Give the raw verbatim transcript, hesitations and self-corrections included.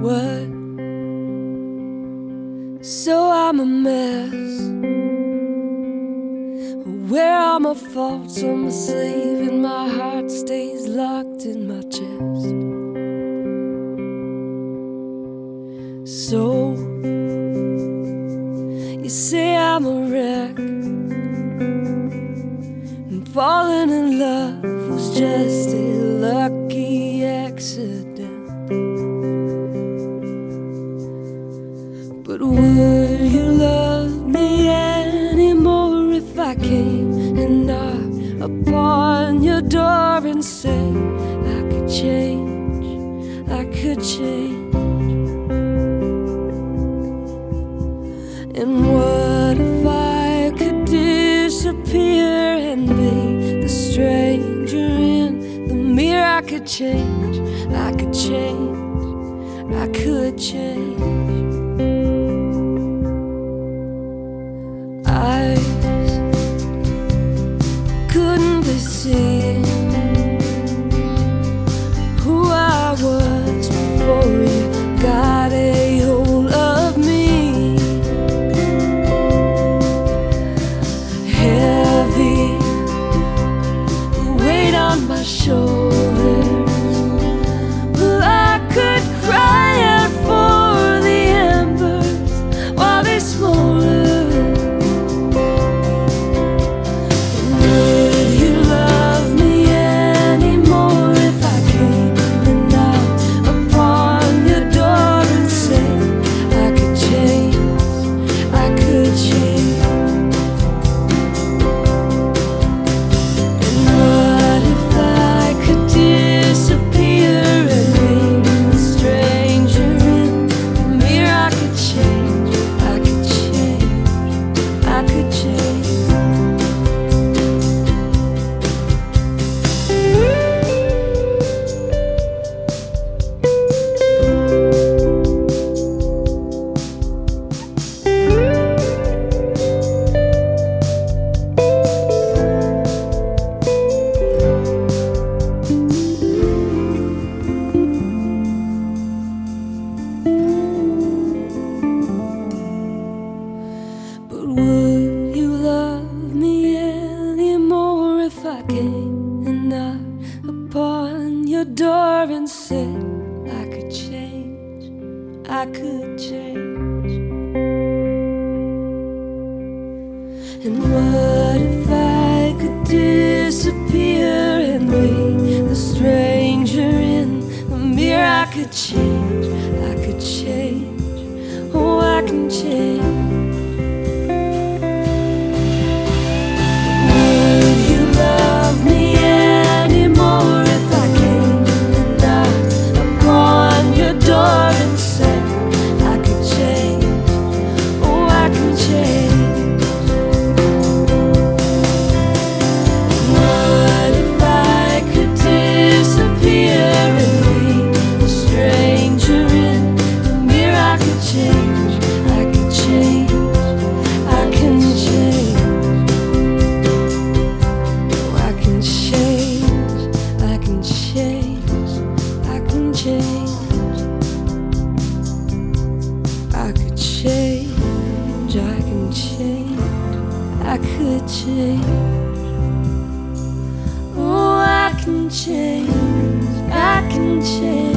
What? So I'm a mess. Where are my faults on my sleeve, and my heart stays locked in my chest? So you say I'm a wreck, and falling in love was just a lucky accident. But would you love me anymore if I came and knocked upon your door and said I could change, I could change? And what if I could disappear and be the stranger in the mirror? I could change, I could change, I could change. Eyes, couldn't they see who I was before you got a hold of me? Heavy weight on my shoulders, well, I could cry out for the embers while they smolder. Would you love me anymore if I came and knocked upon your door and said I could change, I could change? And what if I could disappear and be the stranger in the mirror? I could change, I could change, oh, I can change. I could change, I can change, I could change. Oh, I can change, I can change.